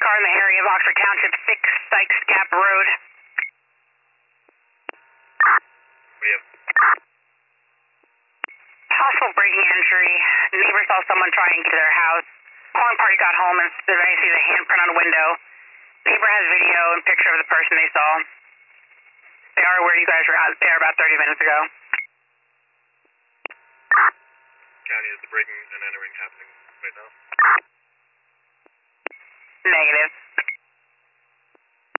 car in the area of Oxford Township, 6 Sykes Gap Road. Possible breaking entry. Neighbor saw someone trying to get to their house. Calling party got home and the guy sees a handprint on a window. Neighbor has video and picture of the person they saw. They are where you guys were out there about 30 minutes ago. County, is the breaking and entering happening right now? Negative.